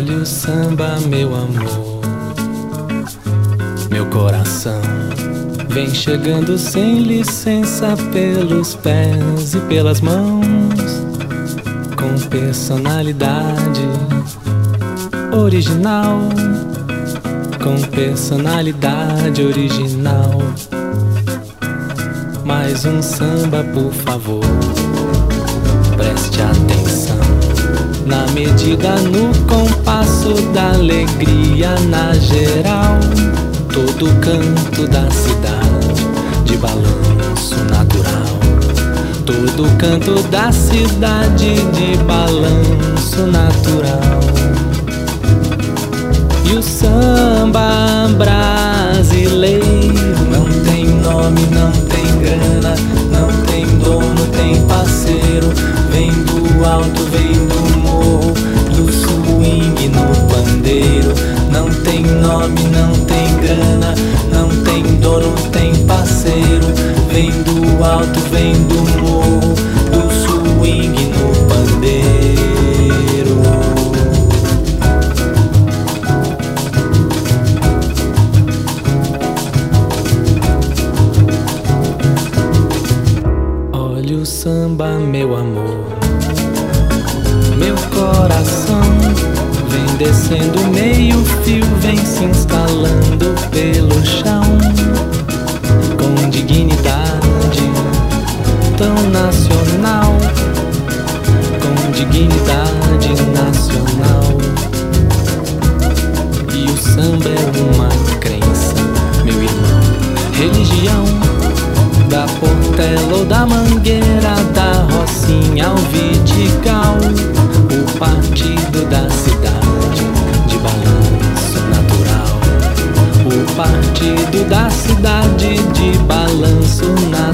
Olha o samba, meu amor, meu coração vem chegando sem licença pelos pés e pelas mãos, com personalidade original, com personalidade original. Mais um samba, por favor, preste atenção na medida, no compasso da alegria, na geral, todo canto da cidade de balanço natural, todo canto da cidade de balanço natural. E o samba brasileiro não tem nome, não tem grana, não tem dono, tem parceiro. Vem do alto, vem do morro, do swing no pandeiro. Não tem nome, não tem grana, não tem dono, tem parceiro. Vem do alto, vem do morro, do swing no pandeiro. Olha o samba, meu amor, meu coração vem descendo meio fio, vem se instalando pelo chão, com dignidade tão nacional, com dignidade nacional. E o samba é uma crença, meu irmão, religião, da Portela ou da Mangueira, da Rocinha ao Vidigal, o partido da cidade de balanço natural, o partido da cidade de balanço natural.